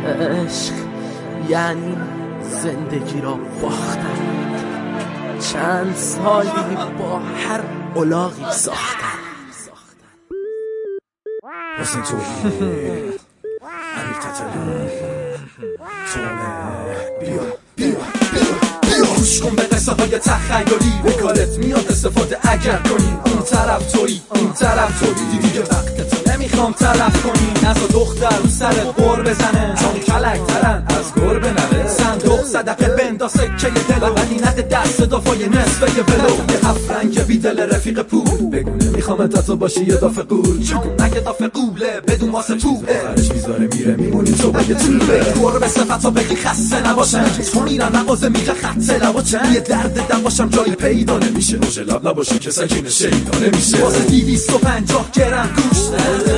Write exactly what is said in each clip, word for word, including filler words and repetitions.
عشق یعنی زندگی را باختن، چند سالی با هر الاغی ساختن. حسین تویی امیر تتلو تومه بیا بیا بیا گوش کن به قصه های تخیلی، به کارت میاد استفاده اگر کنی. اون طرف تویی این طرف تویی، دیگه وقتتو نمیخوام تلف کنی. نزا دختر رو سر قور بزنه، چون کلکترن از گربه نره. صندوق صدقه بندا سکه دلو، ولی نده دست دافای نصفه ولو. یه هفت رنگ بی دل رفیق پول، بگونه میخوام تو باشی یه دافه قول. چون نگه دافه قوله بدون واسه توله، آخرش میذاره میره میمونی تو بگه توله. گربه صفتو بگی خسته نباشن، تو میرن نقازه میره خطه نباشن. یه درد دم باشم جایی پیدا نمیشه، روش لب نباشی که سکین شیدا نمیشه. واسه دیویست و پنجاه گرم گوشت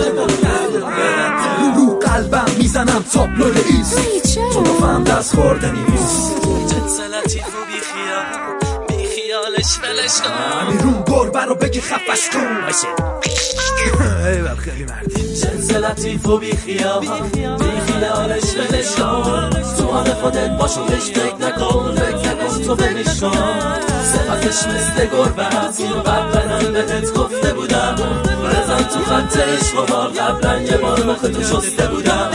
رو رو قلبم میزنم تابلوی ایست، چون دفعم دست خورده نیست. جنس لطیف و بی خیال، بی خیالش ولش کن. امیرون گربه رو بگی خفش کن. ایول خیلی مردی. جنس لطیف و بی خیال، بی خیالش ولش کن. تو حال خودت باشو بهش فکر نکن، فکر نکن تو ولش کن. صفتش مثل گربه است، اینو قبلا بهت گفته بودم. بزن تو خطش خدا، قبلا یه بار مخ تو شسته بودم.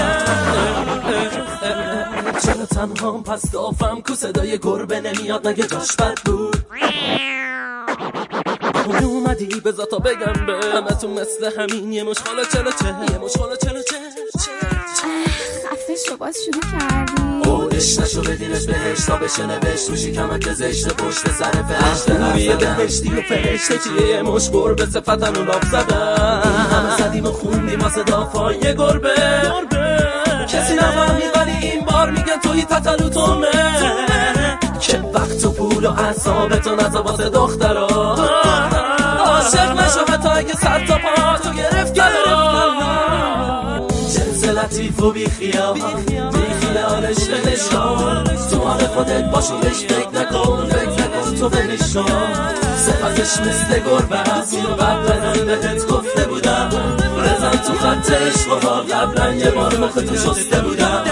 چرا تنهام پس دافم کو صدای گربه نمیاد، مگه داشت بد بود؟ خونه اومدی بذار تا بگم به همه تو مثل همین یه مشخاله چلو چه، یه مشخاله چلو چه خفه شو باز شروع کردی. بودش نشو بدینش بهش تا بشه نوشت روشی کمک زشت پشت سر فرشته رویه بهشتی و فرشته چیه. یه مش گربه صفتن و لاب زدن، همه زدیم و خوندیم واسه دافای گربه. کسی نفهمید ولی این بار میگن توی تتلو تومه، که وقت و پول و اعصابتو نزا واسه دخترا. عاشق نشو حتی اگه سر تا پا تو گرفت گلا. جنس لطیف و بی خیال، بی خیالش ولش کن. تو حال خودت باشو بهش فکر نکن، فکر نکن تو ولش کن. صفتش مثل گربه است، اینو قبلا بهت گفته بودم. بزن تو خطش خدا، قبلا یه بار مخ تو شسته بودم.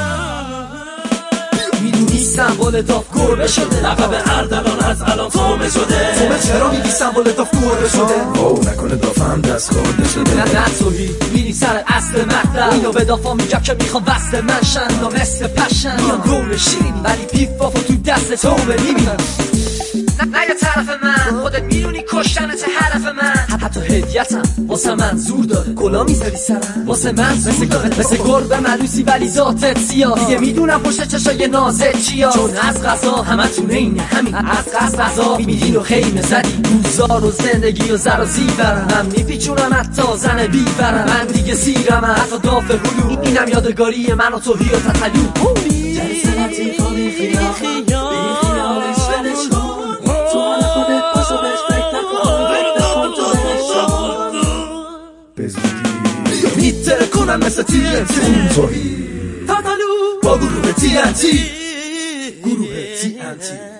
میدونی سمبل داف گربه شده، لقب اردلان از الان تومه شده. تومه چرا میگی سمبل داف گربه شده؟ او نکنه دافم دست خورده شده. نه نه توهی میری سر اصل مطلب، اینو به دافا میگم که میخوام وصل من شن. اینا مثل پشن میان دور شیرینی، ولی پیف بافا تو دست تومه میبینم. نه یه طرف من خودت میدونی کشتنت هدف من. حتی هدیتم واسه من زور داره، گلا میذاری سرم واسه من زور داره. مثل گربه ملوسی ولی ذاتت سیاه، دیگه میدونم پشت چشای نازت چیا. چون از قضا همه تونه اینه همین، از قصد قضا میدین و خیمه زدی. روزار و زندگی و زر و زیورم، من میپیچونم حتی زن بیبرم. من دیگه سیرم حتی داف هلو، اینم یادگاری من و توهی و تتلو. جنس لطیف و بی خیال، بی خیالش ولش کن. تو حال خودت باشو بهش فکر نکن، فکر نکن تو ولش کن. بزودی میتره کنن مثل تی ان تی. اون توهی تتلو با گروه تی ان تی، گروه تی ان تی.